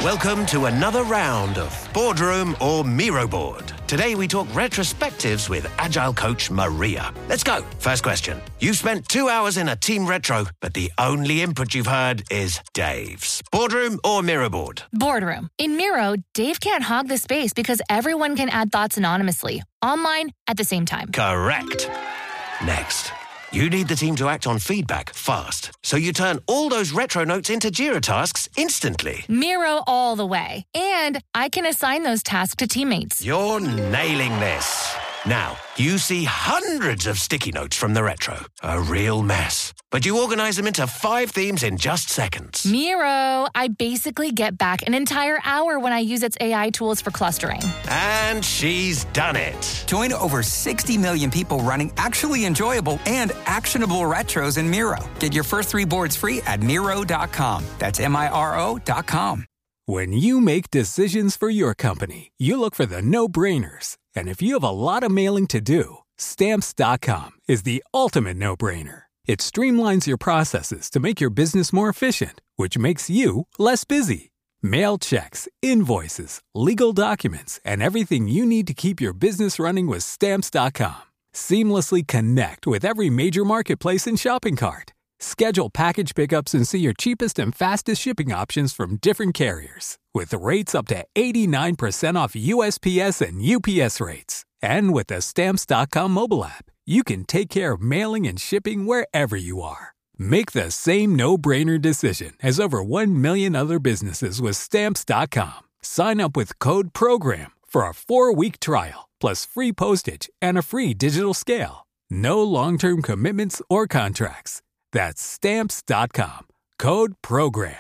Welcome to another round of Boardroom or Miro Board. Today we talk retrospectives with Agile coach Maria. Let's go. First question. You've spent 2 hours in a team retro, but the only input you've heard is Dave's. Boardroom or Miro Board? Boardroom. In Miro, Dave can't hog the space because everyone can add thoughts anonymously, online, at the same time. Correct. Next. You need the team to act on feedback fast, so you turn all those retro notes into Jira tasks instantly. Miro all the way. And I can assign those tasks to teammates. You're nailing this. Now, you see hundreds of sticky notes from the retro. A real mess. But you organize them into 5 themes in just seconds. Miro, I basically get back an entire hour when I use its AI tools for clustering. And she's done it. Join over 60 million people running actually enjoyable and actionable retros in Miro. Get your first 3 boards free at Miro.com. That's Miro.com. When you make decisions for your company, you look for the no-brainers. And if you have a lot of mailing to do, Stamps.com is the ultimate no-brainer. It streamlines your processes to make your business more efficient, which makes you less busy. Mail checks, invoices, legal documents, and everything you need to keep your business running with Stamps.com. Seamlessly connect with every major marketplace and shopping cart. Schedule package pickups and see your cheapest and fastest shipping options from different carriers, with rates up to 89% off USPS and UPS rates. And with the Stamps.com mobile app, you can take care of mailing and shipping wherever you are. Make the same no-brainer decision as over 1 million other businesses with Stamps.com. Sign up with code PROGRAM for a 4-week trial, plus free postage and a free digital scale. No long-term commitments or contracts. That's Stamps.com. Code PROGRAM.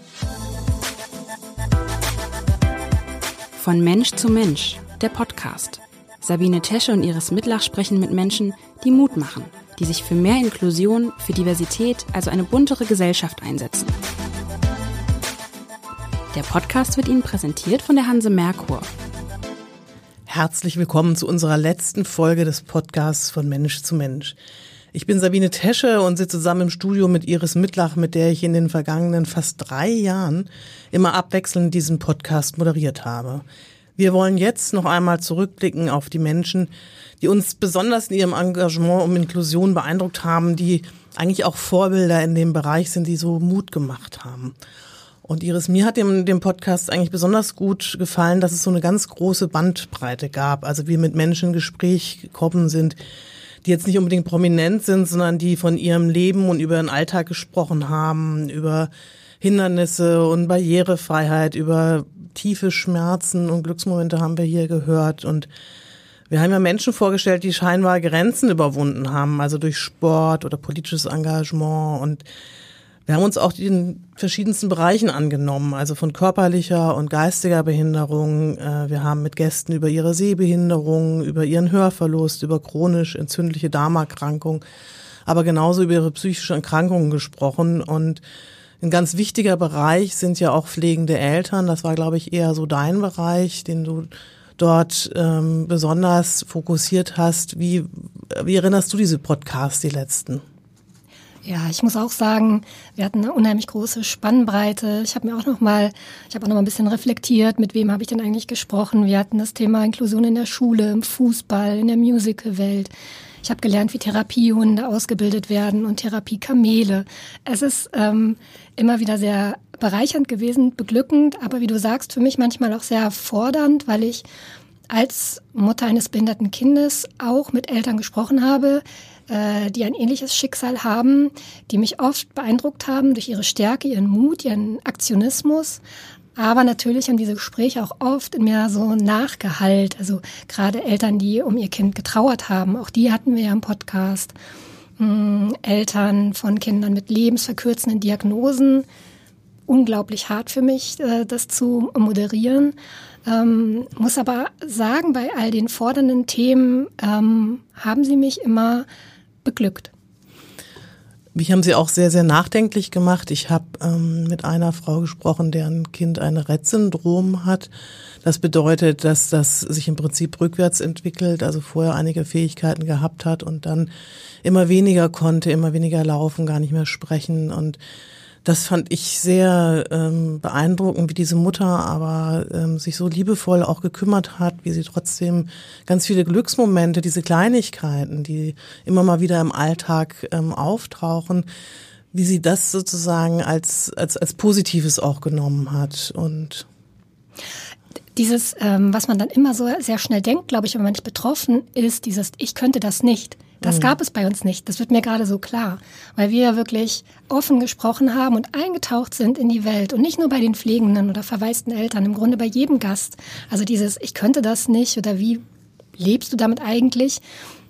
Von Mensch zu Mensch, der Podcast. Sabine Tesche und Iris Mitlach sprechen mit Menschen, die Mut machen, die sich für mehr Inklusion, für Diversität, also eine buntere Gesellschaft einsetzen. Der Podcast wird Ihnen präsentiert von der Hanse Merkur. Herzlich willkommen zu unserer letzten Folge des Podcasts von Mensch zu Mensch. Ich bin Sabine Tesche und sitze zusammen im Studio mit Iris Mitlach, mit der ich in den vergangenen fast 3 Jahren immer abwechselnd diesen Podcast moderiert habe. Wir wollen jetzt noch einmal zurückblicken auf die Menschen, die uns besonders in ihrem Engagement um Inklusion beeindruckt haben, die eigentlich auch Vorbilder in dem Bereich sind, die so Mut gemacht haben. Und Iris, mir hat dem Podcast eigentlich besonders gut gefallen, dass es so eine ganz große Bandbreite gab. Also wir mit Menschen in Gespräch gekommen sind, die jetzt nicht unbedingt prominent sind, sondern die von ihrem Leben und über ihren Alltag gesprochen haben, über Hindernisse und Barrierefreiheit, über tiefe Schmerzen und Glücksmomente haben wir hier gehört. Und wir haben ja Menschen vorgestellt, die scheinbar Grenzen überwunden haben, also durch Sport oder politisches Engagement. Und wir haben uns auch in verschiedensten Bereichen angenommen, also von körperlicher und geistiger Behinderung. Wir haben mit Gästen über ihre Sehbehinderung, über ihren Hörverlust, über chronisch entzündliche Darmerkrankung, aber genauso über ihre psychische Erkrankungen gesprochen. Und ein ganz wichtiger Bereich sind ja auch pflegende Eltern. Das war, glaube ich, eher so dein Bereich, den du dort besonders fokussiert hast. Wie erinnerst du diese Podcasts, die letzten? Ja, ich muss auch sagen, wir hatten eine unheimlich große Spannbreite. Ich habe auch noch mal ein bisschen reflektiert, mit wem habe ich denn eigentlich gesprochen. Wir hatten das Thema Inklusion in der Schule, im Fußball, in der Musical-Welt. Ich habe gelernt, wie Therapiehunde ausgebildet werden und Therapiekamele. Es ist immer wieder sehr bereichernd gewesen, beglückend, aber wie du sagst, für mich manchmal auch sehr fordernd, weil ich als Mutter eines behinderten Kindes auch mit Eltern gesprochen habe, die ein ähnliches Schicksal haben, die mich oft beeindruckt haben durch ihre Stärke, ihren Mut, ihren Aktionismus. Aber natürlich haben diese Gespräche auch oft in mir so nachgehallt. Also gerade Eltern, die um ihr Kind getrauert haben, auch die hatten wir ja im Podcast. Eltern von Kindern mit lebensverkürzenden Diagnosen. Unglaublich hart für mich, das zu moderieren. Muss aber sagen, bei all den fordernden Themen haben sie mich immer beglückt. Mich haben sie auch sehr, sehr nachdenklich gemacht. Ich habe mit einer Frau gesprochen, deren Kind ein Rett-Syndrom hat. Das bedeutet, dass das sich im Prinzip rückwärts entwickelt, also vorher einige Fähigkeiten gehabt hat und dann immer weniger konnte, immer weniger laufen, gar nicht mehr sprechen. Und Das fand ich sehr beeindruckend, wie diese Mutter aber sich so liebevoll auch gekümmert hat, wie sie trotzdem ganz viele Glücksmomente, diese Kleinigkeiten, die immer mal wieder im Alltag auftauchen, wie sie das sozusagen als Positives auch genommen hat. Und dieses, was man dann immer so sehr schnell denkt, glaube ich, wenn man nicht betroffen ist, dieses ich könnte das nicht. Das gab es bei uns nicht. Das wird mir gerade so klar, weil wir wirklich offen gesprochen haben und eingetaucht sind in die Welt und nicht nur bei den pflegenden oder verwaisten Eltern, im Grunde bei jedem Gast. Also dieses ich könnte das nicht oder wie lebst du damit eigentlich?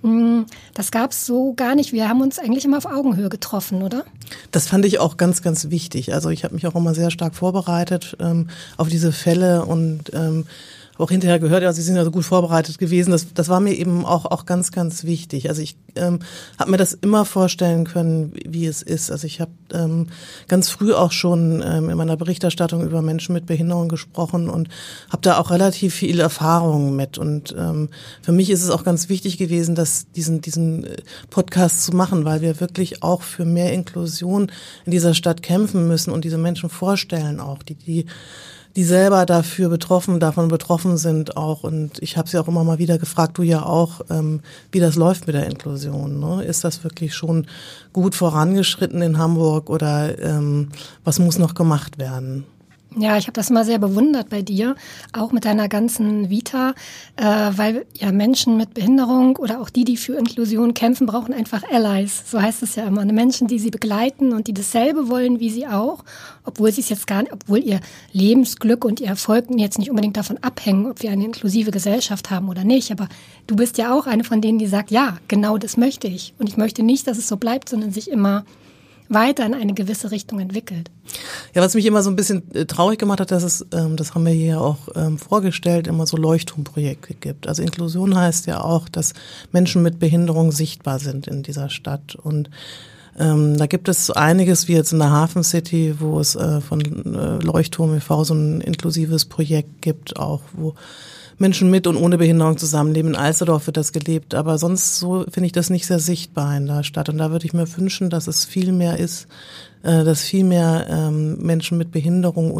Das gab es so gar nicht. Wir haben uns eigentlich immer auf Augenhöhe getroffen, oder? Das fand ich auch ganz, ganz wichtig. Also ich habe mich auch immer sehr stark vorbereitet auf diese Fälle und auch hinterher gehört, ja, Sie sind ja so gut vorbereitet gewesen. Das war mir eben auch ganz, ganz wichtig. Also ich habe mir das immer vorstellen können, wie es ist. Also ich habe ganz früh auch schon in meiner Berichterstattung über Menschen mit Behinderung gesprochen und habe da auch relativ viel Erfahrung mit. Und für mich ist es auch ganz wichtig gewesen, diesen Podcast zu machen, weil wir wirklich auch für mehr Inklusion in dieser Stadt kämpfen müssen und diese Menschen vorstellen auch, die selber davon betroffen sind auch. Und ich habe sie auch immer mal wieder gefragt, du ja auch, wie das läuft mit der Inklusion. Ne? Ist das wirklich schon gut vorangeschritten in Hamburg oder was muss noch gemacht werden? Ja, ich habe das immer sehr bewundert bei dir, auch mit deiner ganzen Vita, weil ja Menschen mit Behinderung oder auch die für Inklusion kämpfen, brauchen einfach Allies. So heißt es ja immer. Menschen, die sie begleiten und die dasselbe wollen wie sie auch, obwohl sie es jetzt gar nicht, obwohl ihr Lebensglück und ihr Erfolg jetzt nicht unbedingt davon abhängen, ob wir eine inklusive Gesellschaft haben oder nicht. Aber du bist ja auch eine von denen, die sagt, ja, genau das möchte ich. Und ich möchte nicht, dass es so bleibt, sondern sich immer weiter in eine gewisse Richtung entwickelt. Ja, was mich immer so ein bisschen traurig gemacht hat, dass es, das haben wir hier auch vorgestellt, immer so Leuchtturmprojekte gibt. Also Inklusion heißt ja auch, dass Menschen mit Behinderung sichtbar sind in dieser Stadt. Und da gibt es einiges, wie jetzt in der Hafen City, wo es von Leuchtturm e.V. so ein inklusives Projekt gibt, auch wo Menschen mit und ohne Behinderung zusammenleben. In Alsterdorf wird das gelebt, aber sonst so finde ich das nicht sehr sichtbar in der Stadt. Und da würde ich mir wünschen, dass es viel mehr ist, dass viel mehr Menschen mit Behinderung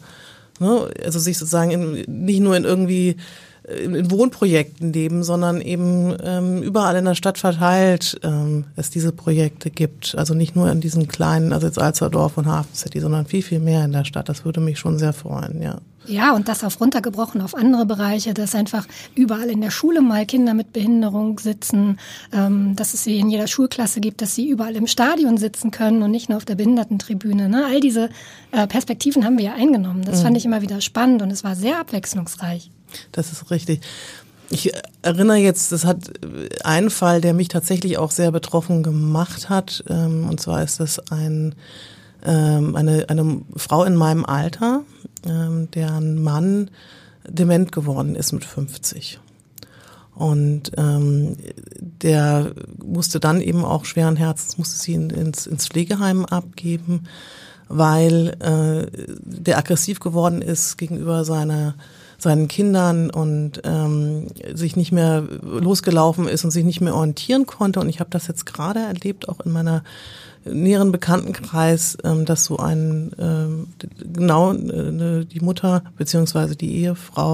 also sich sozusagen nicht nur in irgendwie in Wohnprojekten leben, sondern eben überall in der Stadt verteilt es diese Projekte gibt. Also nicht nur in diesen kleinen, also jetzt Alsterdorf und Hafen City, sondern viel, viel mehr in der Stadt. Das würde mich schon sehr freuen, ja. Ja, und das auf runtergebrochen auf andere Bereiche, dass einfach überall in der Schule mal Kinder mit Behinderung sitzen, dass es sie in jeder Schulklasse gibt, dass sie überall im Stadion sitzen können und nicht nur auf der Behindertentribüne. Ne? All diese Perspektiven haben wir ja eingenommen. Das fand ich immer wieder spannend und es war sehr abwechslungsreich. Das ist richtig. Ich erinnere jetzt, das hat einen Fall, der mich tatsächlich auch sehr betroffen gemacht hat. Und zwar ist das eine Frau in meinem Alter, deren Mann dement geworden ist mit 50. Und der musste dann eben auch schweren Herzens, musste sie ins Pflegeheim abgeben, weil der aggressiv geworden ist gegenüber seinen Kindern und sich nicht mehr losgelaufen ist und sich nicht mehr orientieren konnte. Und ich habe das jetzt gerade erlebt, auch in meiner näheren Bekanntenkreis, dass so die Mutter beziehungsweise die Ehefrau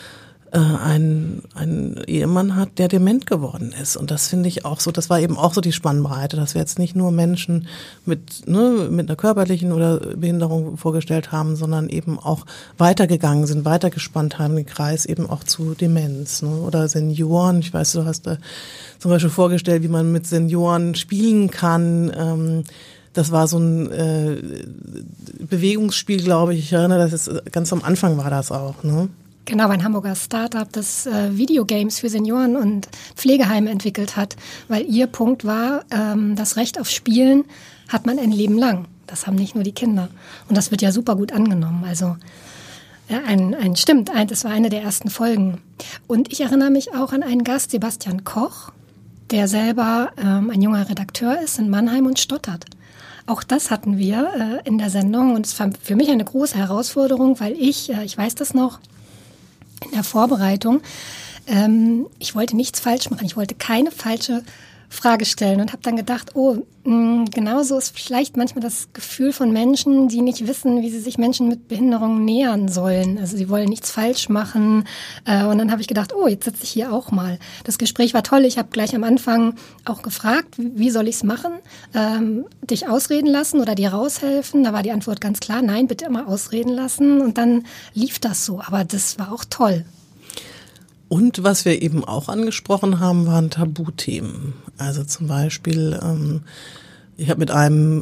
einen Ehemann hat, der dement geworden ist. Und das finde ich auch so, das war eben auch so die Spannbreite, dass wir jetzt nicht nur Menschen mit einer körperlichen oder Behinderung vorgestellt haben, sondern eben auch weitergegangen sind, weitergespannt haben den Kreis eben auch zu Demenz, ne? Oder Senioren. Ich weiß, du hast da zum Beispiel vorgestellt, wie man mit Senioren spielen kann. Das war so ein Bewegungsspiel, glaube ich. Ich erinnere, das ist ganz am Anfang war das auch, ne? Genau, ein Hamburger Startup, das Videogames für Senioren und Pflegeheime entwickelt hat, weil ihr Punkt war, das Recht auf Spielen hat man ein Leben lang. Das haben nicht nur die Kinder. Und das wird ja super gut angenommen. Also ja, das war eine der ersten Folgen. Und ich erinnere mich auch an einen Gast, Sebastian Koch, der selber ein junger Redakteur ist in Mannheim und stottert. Auch das hatten wir in der Sendung und es war für mich eine große Herausforderung, weil ich weiß das noch, in der Vorbereitung, ich wollte nichts falsch machen, ich wollte keine falsche Frage stellen und habe dann gedacht, genauso ist vielleicht manchmal das Gefühl von Menschen, die nicht wissen, wie sie sich Menschen mit Behinderung nähern sollen. Also sie wollen nichts falsch machen. Und dann habe ich gedacht, jetzt sitze ich hier auch mal. Das Gespräch war toll. Ich habe gleich am Anfang auch gefragt, wie soll ich es machen? Dich ausreden lassen oder dir raushelfen? Da war die Antwort ganz klar, nein, bitte immer ausreden lassen. Und dann lief das so. Aber das war auch toll. Und was wir eben auch angesprochen haben, waren Tabuthemen. Also zum Beispiel, ich habe mit einem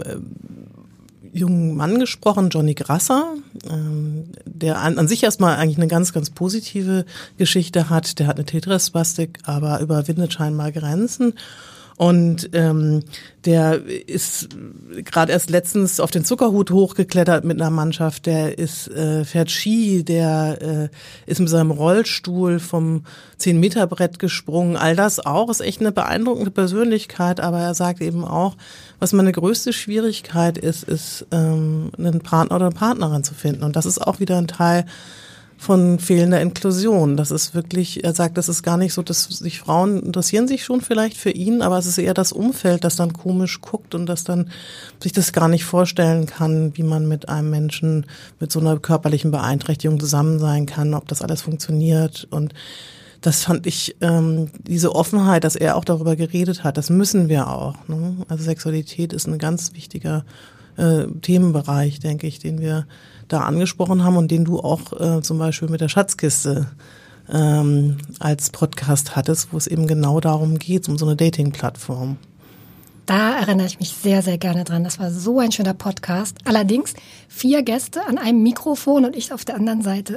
jungen Mann gesprochen, Johnny Grasser, der an sich erstmal eigentlich eine ganz, ganz positive Geschichte hat. Der hat eine Tetraspastik, aber überwindet scheinbar Grenzen. Und der ist gerade erst letztens auf den Zuckerhut hochgeklettert mit einer Mannschaft. Der fährt Ski, der ist mit seinem Rollstuhl vom 10-Meter-Brett gesprungen. All das auch ist echt eine beeindruckende Persönlichkeit. Aber er sagt eben auch, was meine größte Schwierigkeit ist einen Partner oder eine Partnerin zu finden. Und das ist auch wieder ein Teil von fehlender Inklusion. Das ist wirklich, er sagt, das ist gar nicht so, dass sich Frauen interessieren sich schon vielleicht für ihn, aber es ist eher das Umfeld, das dann komisch guckt und das dann sich das gar nicht vorstellen kann, wie man mit einem Menschen mit so einer körperlichen Beeinträchtigung zusammen sein kann, ob das alles funktioniert. Und das fand ich, diese Offenheit, dass er auch darüber geredet hat, das müssen wir auch. Ne? Also Sexualität ist ein ganz wichtiger Themenbereich, denke ich, den wir da angesprochen haben und den du auch zum Beispiel mit der Schatzkiste als Podcast hattest, wo es eben genau darum geht, um so eine Dating-Plattform. Da erinnere ich mich sehr, sehr gerne dran. Das war so ein schöner Podcast. Allerdings 4 Gäste an einem Mikrofon und ich auf der anderen Seite.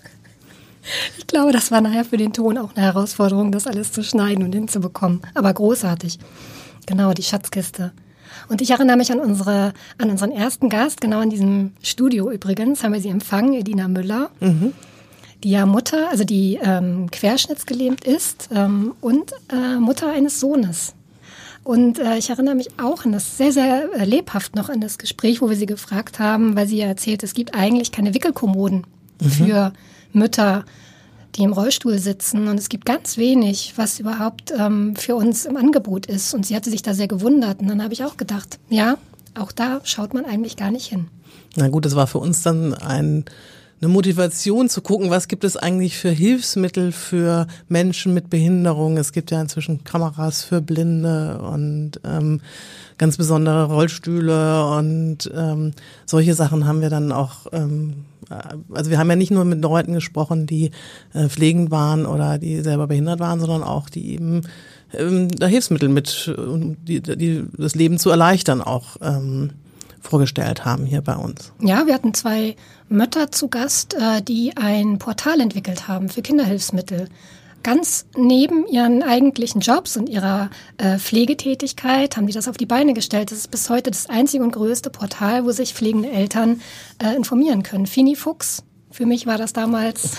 Ich glaube, das war nachher für den Ton auch eine Herausforderung, das alles zu schneiden und hinzubekommen. Aber großartig. Genau, die Schatzkiste. Und ich erinnere mich an unseren ersten Gast, genau in diesem Studio übrigens, haben wir sie empfangen, Edina Müller, die ja Mutter, also die querschnittsgelähmt ist und Mutter eines Sohnes. Und ich erinnere mich auch an das sehr, sehr lebhaft noch an das Gespräch, wo wir sie gefragt haben, weil sie ja erzählt, es gibt eigentlich keine Wickelkommoden für Mütter, die im Rollstuhl sitzen. Und es gibt ganz wenig, was überhaupt für uns im Angebot ist. Und sie hatte sich da sehr gewundert. Und dann habe ich auch gedacht, ja, auch da schaut man eigentlich gar nicht hin. Na gut, das war für uns dann eine Motivation zu gucken, was gibt es eigentlich für Hilfsmittel für Menschen mit Behinderung. Es gibt ja inzwischen Kameras für Blinde und ganz besondere Rollstühle und solche Sachen haben wir dann auch, also wir haben ja nicht nur mit Leuten gesprochen, die pflegend waren oder die selber behindert waren, sondern auch die eben da Hilfsmittel mit, die das Leben zu erleichtern auch vorgestellt haben hier bei uns. Ja, wir hatten 2 Mütter zu Gast, die ein Portal entwickelt haben für Kinderhilfsmittel. Ganz neben ihren eigentlichen Jobs und ihrer Pflegetätigkeit haben die das auf die Beine gestellt. Das ist bis heute das einzige und größte Portal, wo sich pflegende Eltern informieren können. Fini Fuchs, für mich war das damals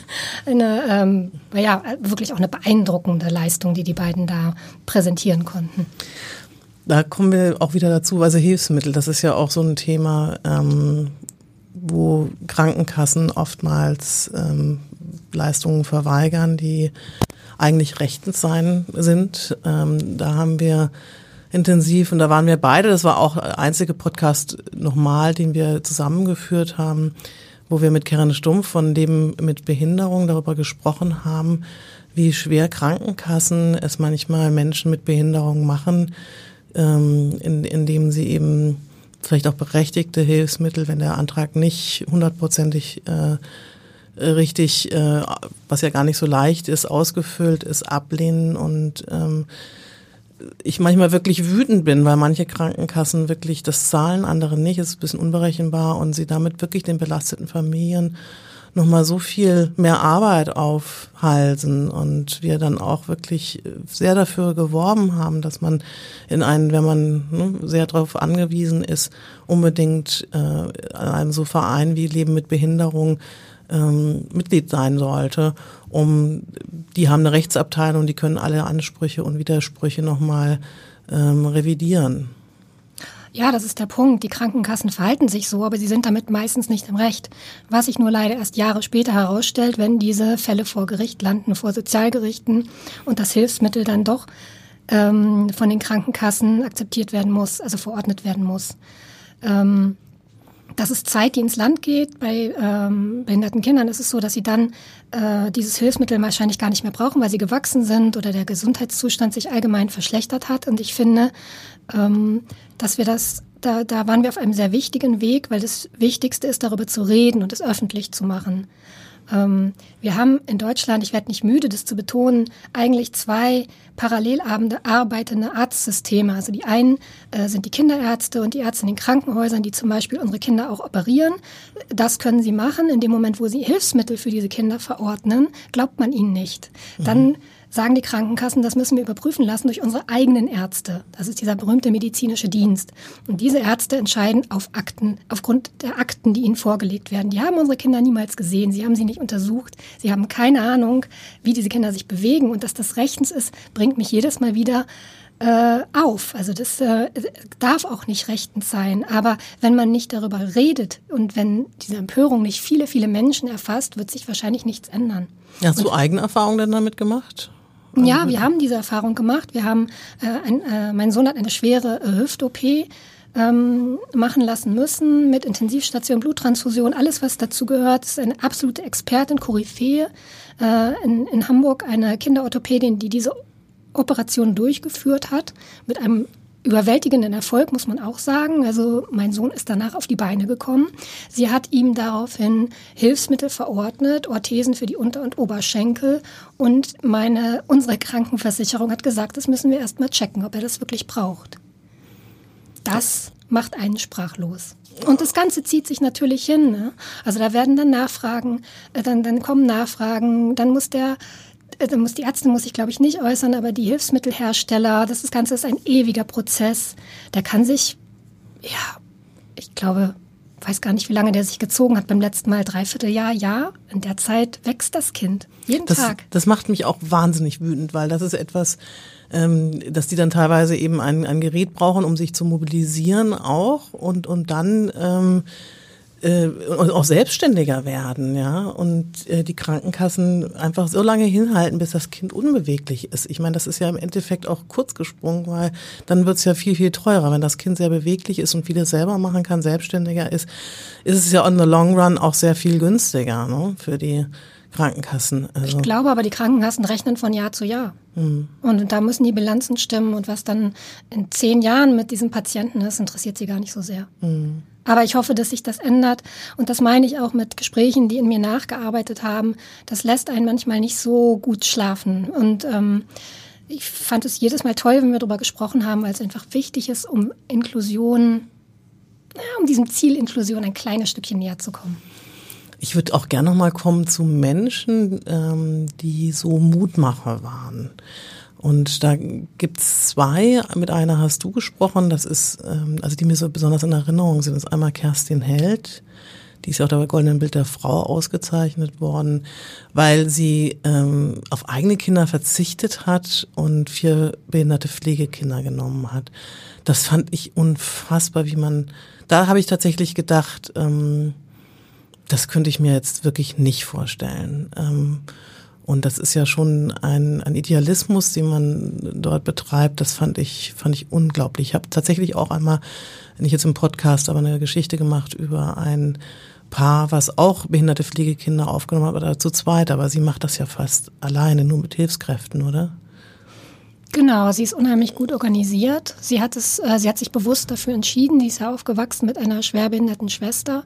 wirklich auch eine beeindruckende Leistung, die beiden da präsentieren konnten. Da kommen wir auch wieder dazu, also Hilfsmittel, das ist ja auch so ein Thema, wo Krankenkassen oftmals Leistungen verweigern, die eigentlich rechtens sind. Da haben wir intensiv, und da waren wir beide, das war auch der einzige Podcast nochmal, den wir zusammengeführt haben, wo wir mit Karen Stumpf von Leben mit Behinderung darüber gesprochen haben, wie schwer Krankenkassen es manchmal Menschen mit Behinderung machen, indem sie eben vielleicht auch berechtigte Hilfsmittel, wenn der Antrag nicht 100%ig richtig, was ja gar nicht so leicht ist, ausgefüllt ist, ablehnen und ich manchmal wirklich wütend bin, weil manche Krankenkassen wirklich das zahlen, andere nicht, es ist ein bisschen unberechenbar und sie damit wirklich den belasteten Familien nochmal so viel mehr Arbeit aufhalsen und wir dann auch wirklich sehr dafür geworben haben, dass man wenn man sehr darauf angewiesen ist, unbedingt an einem so Verein wie Leben mit Behinderung Mitglied sein sollte. Die haben eine Rechtsabteilung, die können alle Ansprüche und Widersprüche nochmal revidieren. Ja, das ist der Punkt. Die Krankenkassen verhalten sich so, aber sie sind damit meistens nicht im Recht. Was sich nur leider erst Jahre später herausstellt, wenn diese Fälle vor Gericht landen, vor Sozialgerichten und das Hilfsmittel dann doch von den Krankenkassen akzeptiert werden muss, also verordnet werden muss. Das ist Zeit, die ins Land geht. Bei behinderten Kindern ist es so, dass sie dann dieses Hilfsmittel wahrscheinlich gar nicht mehr brauchen, weil sie gewachsen sind oder der Gesundheitszustand sich allgemein verschlechtert hat. Und ich finde, dass wir da waren wir auf einem sehr wichtigen Weg, weil das Wichtigste ist, darüber zu reden und es öffentlich zu machen. Wir haben in Deutschland, ich werde nicht müde, das zu betonen, eigentlich 2 parallel arbeitende Arztsysteme. Also die einen sind die Kinderärzte und die Ärzte in den Krankenhäusern, die zum Beispiel unsere Kinder auch operieren. Das können sie machen. In dem Moment, wo sie Hilfsmittel für diese Kinder verordnen, glaubt man ihnen nicht. Dann sagen die Krankenkassen, das müssen wir überprüfen lassen durch unsere eigenen Ärzte. Das ist dieser berühmte medizinische Dienst. Und diese Ärzte entscheiden aufgrund der Akten, die ihnen vorgelegt werden. Die haben unsere Kinder niemals gesehen, sie haben sie nicht untersucht, sie haben keine Ahnung, wie diese Kinder sich bewegen. Und dass das rechtens ist, bringt mich jedes Mal wieder auf. Also das darf auch nicht rechtens sein. Aber wenn man nicht darüber redet und wenn diese Empörung nicht viele, viele Menschen erfasst, wird sich wahrscheinlich nichts ändern. Hast du eigene Erfahrungen denn damit gemacht? Ja, wir haben diese Erfahrung gemacht. Wir haben, mein Sohn hat eine schwere Hüft-OP machen lassen müssen mit Intensivstation, Bluttransfusion, alles was dazu gehört. Das ist eine absolute Expertin, Koryphäe in Hamburg, eine Kinderorthopädin, die diese Operation durchgeführt hat, mit einem überwältigenden Erfolg, muss man auch sagen. Also mein Sohn ist danach auf die Beine gekommen. Sie hat ihm daraufhin Hilfsmittel verordnet, Orthesen für die Unter- und Oberschenkel. Und unsere Krankenversicherung hat gesagt, das müssen wir erst mal checken, ob er das wirklich braucht. Das macht einen sprachlos. Und das Ganze zieht sich natürlich hin. Ne? Also da werden dann Nachfragen, dann kommen Nachfragen, dann muss die Ärzte muss sich, glaube ich, nicht äußern, aber die Hilfsmittelhersteller, das Ganze ist ein ewiger Prozess. Der kann sich, ich glaube, weiß gar nicht, wie lange der sich gezogen hat, beim letzten Mal 3/4 Jahr. In der Zeit wächst das Kind. Jeden Tag. Das macht mich auch wahnsinnig wütend, weil das ist etwas, dass die dann teilweise eben ein Gerät brauchen, um sich zu mobilisieren auch und dann und auch selbstständiger werden, ja, und die Krankenkassen einfach so lange hinhalten, bis das Kind unbeweglich ist. Ich meine, das ist ja im Endeffekt auch kurz gesprungen, weil dann wird's ja viel, viel teurer. Wenn das Kind sehr beweglich ist und vieles selber machen kann, selbstständiger ist es ja on the long run auch sehr viel günstiger, ne, für die Krankenkassen. Also. Ich glaube aber, die Krankenkassen rechnen von Jahr zu Jahr. Und da müssen die Bilanzen stimmen und was dann in 10 Jahren mit diesen Patienten ist, interessiert sie gar nicht so sehr. Aber ich hoffe, dass sich das ändert. Und das meine ich auch mit Gesprächen, die in mir nachgearbeitet haben. Das lässt einen manchmal nicht so gut schlafen. Und ich fand es jedes Mal toll, wenn wir darüber gesprochen haben, weil es einfach wichtig ist, um Inklusion, um diesem Ziel Inklusion ein kleines Stückchen näher zu kommen. Ich würde auch gerne noch mal kommen zu Menschen, die so Mutmacher waren. Und da gibt's 2, mit einer hast du gesprochen, das ist, also die mir so besonders in Erinnerung sind, das ist einmal Kerstin Held, die ist ja auch bei Goldenen Bild der Frau ausgezeichnet worden, weil sie auf eigene Kinder verzichtet hat und 4 behinderte Pflegekinder genommen hat. Das fand ich unfassbar, da habe ich tatsächlich gedacht, das könnte ich mir jetzt wirklich nicht vorstellen. Und das ist ja schon ein Idealismus, den man dort betreibt. Das fand ich unglaublich. Ich habe tatsächlich auch einmal, nicht jetzt im Podcast, aber eine Geschichte gemacht über ein Paar, was auch behinderte Pflegekinder aufgenommen hat, aber zu zweit. Aber sie macht das ja fast alleine, nur mit Hilfskräften, oder? Genau, sie ist unheimlich gut organisiert. Sie hat sich bewusst dafür entschieden. Sie ist ja aufgewachsen mit einer schwerbehinderten Schwester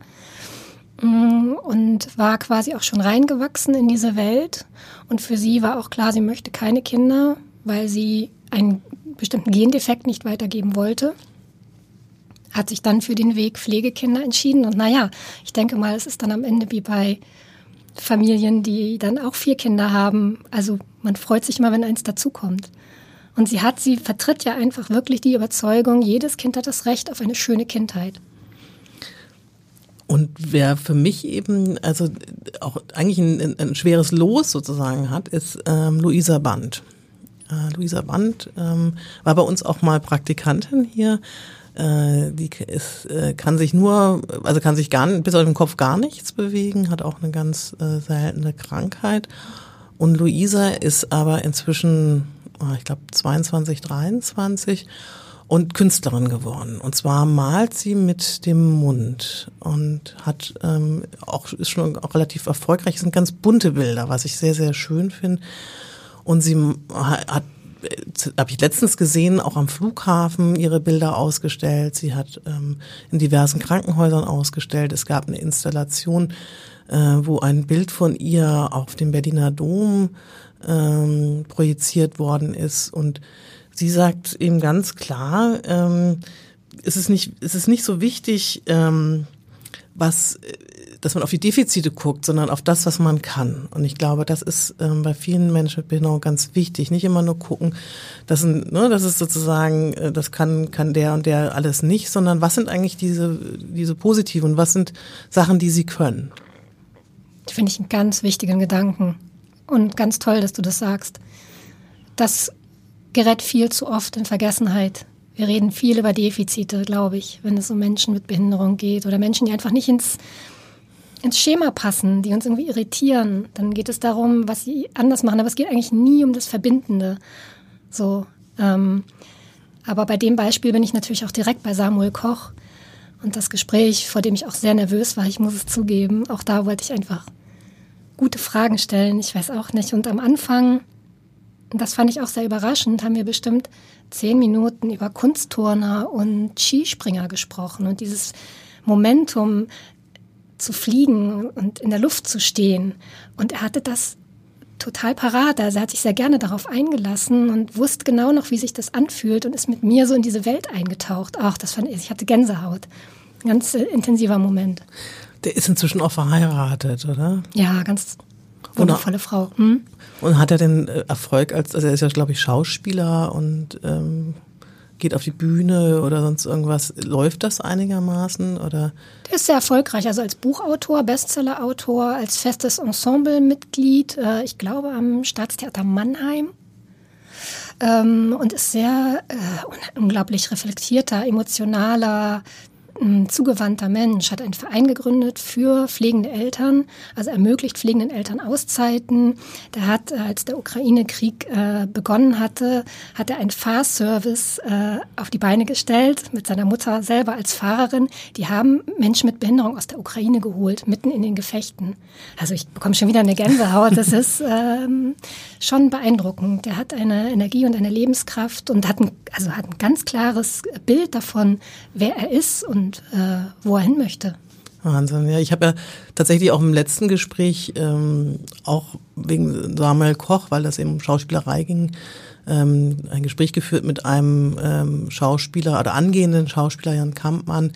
und war quasi auch schon reingewachsen in diese Welt. Und für sie war auch klar, sie möchte keine Kinder, weil sie einen bestimmten Gendefekt nicht weitergeben wollte. Hat sich dann für den Weg Pflegekinder entschieden. Und ich denke mal, es ist dann am Ende wie bei Familien, die dann auch 4 Kinder haben. Also man freut sich immer, wenn eins dazukommt. Und sie vertritt ja einfach wirklich die Überzeugung, jedes Kind hat das Recht auf eine schöne Kindheit. Und wer für mich eben, also auch eigentlich ein schweres Los sozusagen hat, ist Luisa Band. Luisa Band war bei uns auch mal Praktikantin hier. Die kann sich bis auf den Kopf gar nichts bewegen, hat auch eine ganz seltene Krankheit. Und Luisa ist aber inzwischen ich glaube 22, 23 und Künstlerin geworden. Und zwar malt sie mit dem Mund und hat ist schon auch relativ erfolgreich. Es sind ganz bunte Bilder, was ich sehr, sehr schön finde. Und sie hat, habe ich letztens gesehen, auch am Flughafen ihre Bilder ausgestellt. Sie hat in diversen Krankenhäusern ausgestellt. Es gab eine Installation, wo ein Bild von ihr auf dem Berliner Dom projiziert worden ist. Und sie sagt eben ganz klar, es ist nicht so wichtig, dass man auf die Defizite guckt, sondern auf das, was man kann. Und ich glaube, das ist bei vielen Menschen mit Behinderung ganz wichtig. Nicht immer nur gucken, das ist sozusagen, das kann der und der alles nicht, sondern was sind eigentlich diese positiven und was sind Sachen, die sie können? Das finde ich einen ganz wichtigen Gedanken und ganz toll, dass du das sagst. Das gerät viel zu oft in Vergessenheit. Wir reden viel über Defizite, glaube ich, wenn es um Menschen mit Behinderung geht oder Menschen, die einfach nicht ins Schema passen, die uns irgendwie irritieren. Dann geht es darum, was sie anders machen, aber es geht eigentlich nie um das Verbindende. So, aber bei dem Beispiel bin ich natürlich auch direkt bei Samuel Koch und das Gespräch, vor dem ich auch sehr nervös war, ich muss es zugeben, auch da wollte ich einfach gute Fragen stellen, ich weiß auch nicht. Und am Anfang, das fand ich auch sehr überraschend, haben wir bestimmt 10 Minuten über Kunstturner und Skispringer gesprochen und dieses Momentum zu fliegen und in der Luft zu stehen. Und er hatte das total parat. Also er hat sich sehr gerne darauf eingelassen und wusste genau noch, wie sich das anfühlt und ist mit mir so in diese Welt eingetaucht. Ach, ich hatte Gänsehaut. Ein ganz intensiver Moment. Der ist inzwischen auch verheiratet, oder? Ja, ganz wundervolle Frau. Und hat er denn Erfolg also er ist ja, glaube ich, Schauspieler und geht auf die Bühne oder sonst irgendwas. Läuft das einigermaßen? Oder? Der ist sehr erfolgreich, also als Buchautor, Bestsellerautor, als festes Ensemblemitglied, ich glaube am Staatstheater Mannheim. Und ist sehr unglaublich reflektierter, emotionaler, zugewandter Mensch, hat einen Verein gegründet für pflegende Eltern, also ermöglicht pflegenden Eltern Auszeiten. Der hat, als der Ukraine-Krieg begonnen hatte, hat er einen Fahrservice auf die Beine gestellt, mit seiner Mutter selber als Fahrerin. Die haben Menschen mit Behinderung aus der Ukraine geholt, mitten in den Gefechten. Also ich bekomme schon wieder eine Gänsehaut, das ist schon beeindruckend. Der hat eine Energie und eine Lebenskraft und hat ein ganz klares Bild davon, wer er ist und wo er hin möchte. Wahnsinn, ja. Ich habe ja tatsächlich auch im letzten Gespräch, auch wegen Samuel Koch, weil das eben um Schauspielerei ging, ein Gespräch geführt mit einem Schauspieler oder angehenden Schauspieler, Jan Kampmann,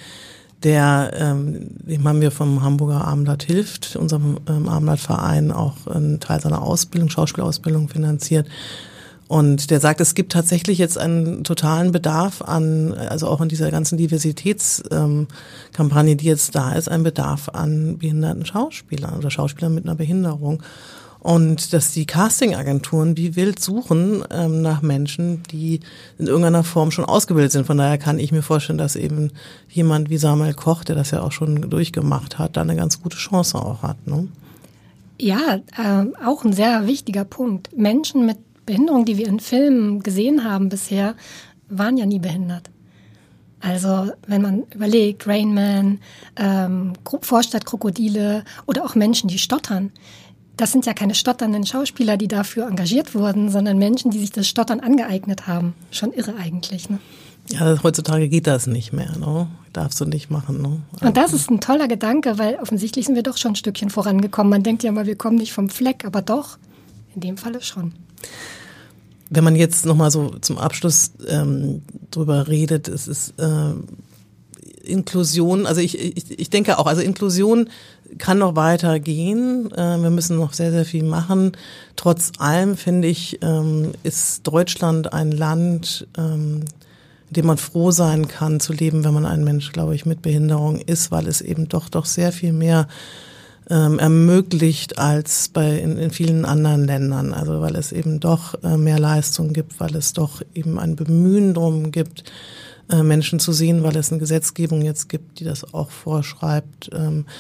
dem haben wir vom Hamburger Abendblatt hilft, unserem Abendblattverein, auch einen Teil seiner Ausbildung, Schauspielausbildung finanziert. Und der sagt, es gibt tatsächlich jetzt einen totalen Bedarf also auch in dieser ganzen Diversitätskampagne, die jetzt da ist, ein Bedarf an behinderten Schauspielern oder Schauspielern mit einer Behinderung. Und dass die Castingagenturen wie wild suchen nach Menschen, die in irgendeiner Form schon ausgebildet sind. Von daher kann ich mir vorstellen, dass eben jemand wie Samuel Koch, der das ja auch schon durchgemacht hat, da eine ganz gute Chance auch hat. Ne? Ja, auch ein sehr wichtiger Punkt. Menschen mit Behinderung, die wir in Filmen gesehen haben bisher, waren ja nie behindert. Also wenn man überlegt, Rain Man, Vorstadtkrokodile oder auch Menschen, die stottern. Das sind ja keine stotternden Schauspieler, die dafür engagiert wurden, sondern Menschen, die sich das Stottern angeeignet haben. Schon irre eigentlich, ne? Ja, heutzutage geht das nicht mehr, ne? Darfst du nicht machen, ne? Und das ist ein toller Gedanke, weil offensichtlich sind wir doch schon ein Stückchen vorangekommen. Man denkt ja mal, wir kommen nicht vom Fleck, aber doch, in dem Falle schon. Wenn man jetzt nochmal so zum Abschluss drüber redet, es ist Inklusion, also ich denke auch, also Inklusion kann noch weiter gehen. Wir müssen noch sehr, sehr viel machen. Trotz allem, finde ich, ist Deutschland ein Land, in dem man froh sein kann zu leben, wenn man ein Mensch, glaube ich, mit Behinderung ist, weil es eben doch sehr viel mehr ermöglicht als in vielen anderen Ländern. Also weil es eben doch mehr Leistung gibt, weil es doch eben ein Bemühen darum gibt, Menschen zu sehen, weil es eine Gesetzgebung jetzt gibt, die das auch vorschreibt.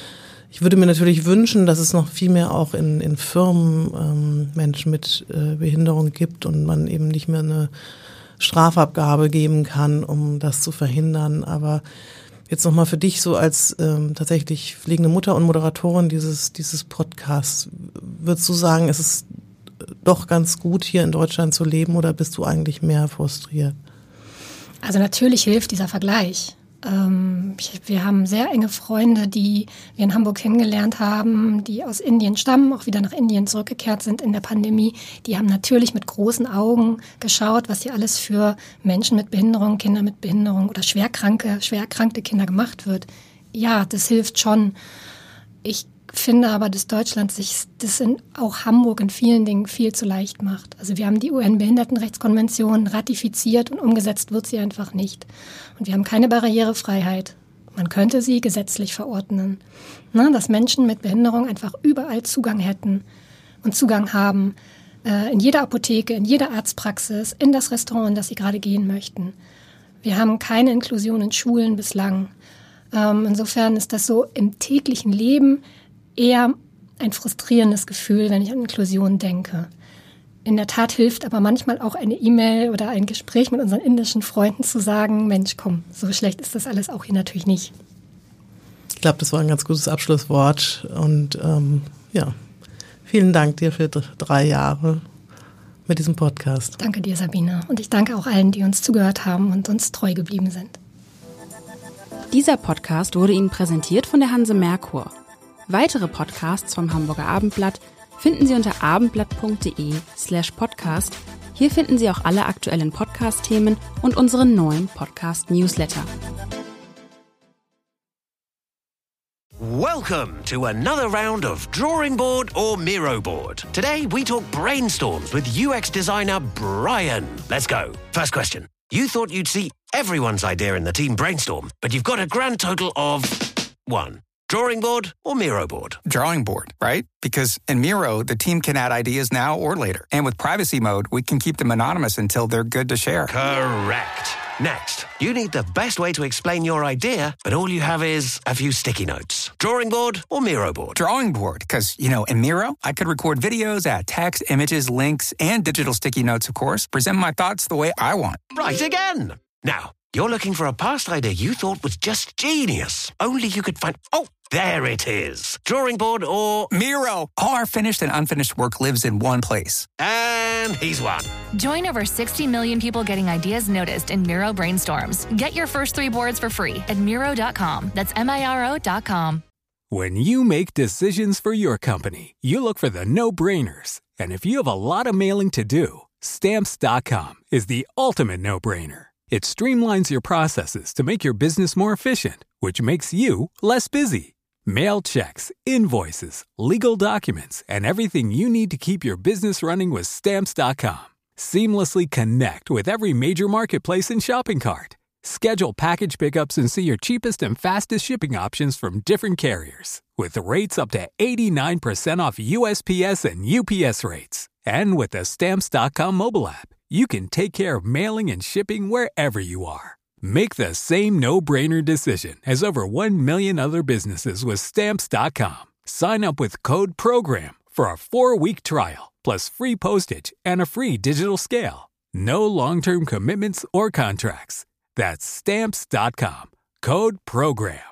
Ich würde mir natürlich wünschen, dass es noch viel mehr auch in Firmen Menschen mit Behinderung gibt und man eben nicht mehr eine Strafabgabe geben kann, um das zu verhindern. Aber jetzt nochmal für dich so als tatsächlich pflegende Mutter und Moderatorin dieses Podcasts, würdest du sagen, es ist doch ganz gut, hier in Deutschland zu leben, oder bist du eigentlich mehr frustriert? Also natürlich hilft dieser Vergleich. Wir haben sehr enge Freunde, die wir in Hamburg kennengelernt haben, die aus Indien stammen, auch wieder nach Indien zurückgekehrt sind in der Pandemie. Die haben natürlich mit großen Augen geschaut, was hier alles für Menschen mit Behinderung, Kinder mit Behinderung oder schwer erkrankte Kinder gemacht wird. Ja, das hilft schon. Ich finde aber, dass Deutschland sich das auch Hamburg in vielen Dingen viel zu leicht macht. Also wir haben die UN-Behindertenrechtskonvention ratifiziert und umgesetzt wird sie einfach nicht. Und wir haben keine Barrierefreiheit. Man könnte sie gesetzlich verordnen. Dass Menschen mit Behinderung einfach überall Zugang hätten und Zugang haben. In jeder Apotheke, in jeder Arztpraxis, in das Restaurant, in das sie gerade gehen möchten. Wir haben keine Inklusion in Schulen bislang. Insofern ist das so im täglichen Leben eher ein frustrierendes Gefühl, wenn ich an Inklusion denke. In der Tat hilft aber manchmal auch eine E-Mail oder ein Gespräch mit unseren indischen Freunden zu sagen, Mensch, komm, so schlecht ist das alles auch hier natürlich nicht. Ich glaube, das war ein ganz gutes Abschlusswort und vielen Dank dir für 3 Jahre mit diesem Podcast. Danke dir, Sabine. Und ich danke auch allen, die uns zugehört haben und uns treu geblieben sind. Dieser Podcast wurde Ihnen präsentiert von der Hanse Merkur. Weitere Podcasts vom Hamburger Abendblatt finden Sie unter abendblatt.de/podcast. Hier finden Sie auch alle aktuellen Podcast-Themen und unseren neuen Podcast-Newsletter. Welcome to another round of Drawing Board or Miro Board. Today we talk brainstorms with UX designer Brian. Let's go. First question. You thought you'd see everyone's idea in the team brainstorm, but you've got a grand total of 1. Drawing board or Miro board? Drawing board, right? Because in Miro, the team can add ideas now or later. And with privacy mode, we can keep them anonymous until they're good to share. Correct. Next, you need the best way to explain your idea, but all you have is a few sticky notes. Drawing board or Miro board? Drawing board, because, in Miro, I could record videos, add text, images, links, and digital sticky notes, of course, present my thoughts the way I want. Right again. Now, you're looking for a past idea you thought was just genius. Only you could find... Oh, there it is. Drawing board or... Miro. All our finished and unfinished work lives in one place. And he's won. Join over 60 million people getting ideas noticed in Miro Brainstorms. Get your first 3 boards for free at Miro.com. That's Miro.com. When you make decisions for your company, you look for the no-brainers. And if you have a lot of mailing to do, Stamps.com is the ultimate no-brainer. It streamlines your processes to make your business more efficient, which makes you less busy. Mail checks, invoices, legal documents, and everything you need to keep your business running with Stamps.com. Seamlessly connect with every major marketplace and shopping cart. Schedule package pickups and see your cheapest and fastest shipping options from different carriers, with rates up to 89% off USPS and UPS rates. And with the Stamps.com mobile app, you can take care of mailing and shipping wherever you are. Make the same no-brainer decision as over 1 million other businesses with Stamps.com. Sign up with code PROGRAM for a 4-week trial, plus free postage and a free digital scale. No long-term commitments or contracts. That's Stamps.com. Code PROGRAM.